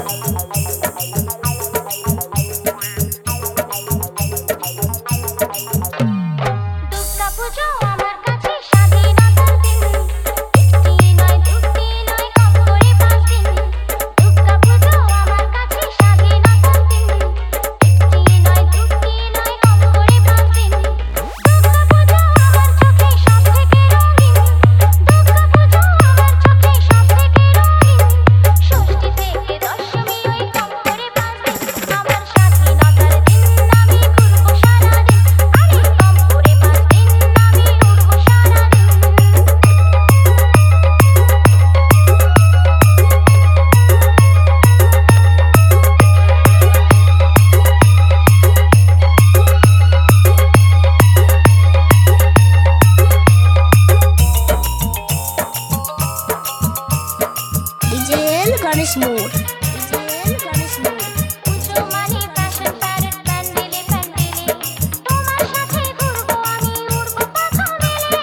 Ganesh Mode. Ganesh Mode. পুজো মানে fashion parade প্যান্ডেলে প্যান্ডেলে তোমার সাথে ঘুরবো আমি উড়বো পাখা মেলে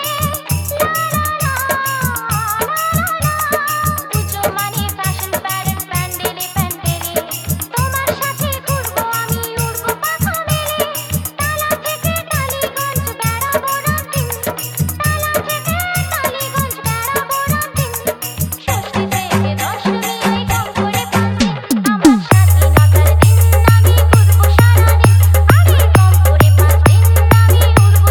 পুজো মানে ফ্যাশন প্যারেড প্যান্ডেলে প্যান্ডেলে তোমার সাথে ঘুরবো আমি উড়বো পাখা মেলে তালা থেকে টালিগঞ্জ বেড়াবো রাতিন তালা থেকে টালিগঞ্জ বেড়াবো রাতিন ষষ্ঠী থেকে দশমী ওই কম করে 5 দিন আমার স্বাধীনতার দিন আমি ঘুরবো সারাদিন আরে কম করে 5 দিন আমি উড়বো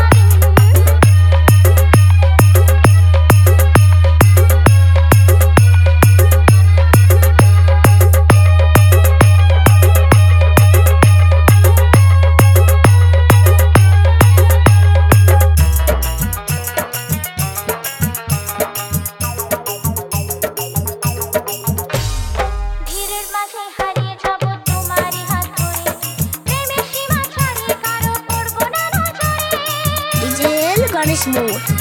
ভিড়ের মাঝে হারিয়ে যাব তোমারই হাত ধরে প্রেমের সীমা ছাড়িয়ে কারো পড়বো না নজরে DJ Ganesh Mode.